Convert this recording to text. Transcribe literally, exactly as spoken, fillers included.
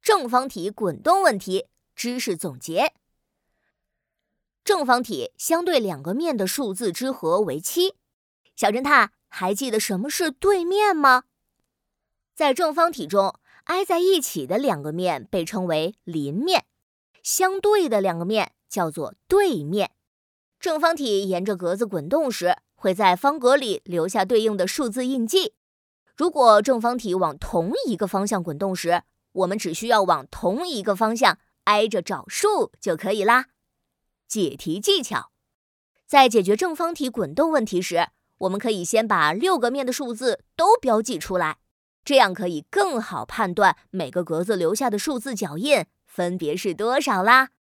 正方体滚动问题知识总结。正方体相对两个面的数字之和为七。小侦探还记得什么是对面吗？在正方体中，挨在一起的两个面被称为邻面，相对的两个面叫做对面。正方体沿着格子滚动时，会在方格里留下对应的数字印记。如果正方体往同一个方向滚动时，我们只需要往同一个方向挨着找数就可以啦。解题技巧：在解决正方体滚动问题时，我们可以先把六个面的数字都标记出来，这样可以更好判断每个格子留下的数字脚印分别是多少啦。